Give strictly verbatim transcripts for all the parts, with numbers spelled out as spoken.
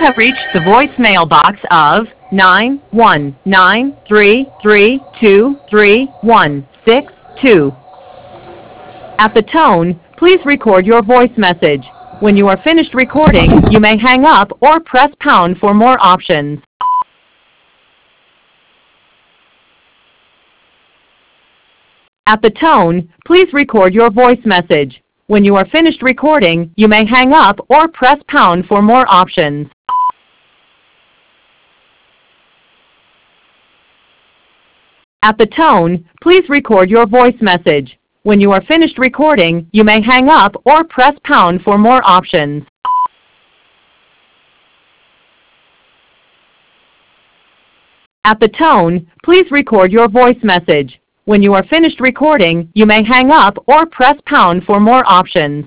have reached the voicemail box of nine one nine three three two three one six two. At the tone, please record your voice message. When you are finished recording, you may hang up or press pound for more options. At the tone, please record your voice message. When you are finished recording, you may hang up or press pound for more options. At the tone, please record your voice message. When you are finished recording, you may hang up or press pound for more options. At the tone, please record your voice message. When you are finished recording, you may hang up or press pound for more options.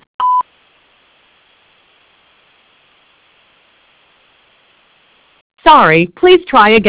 Sorry, please try again.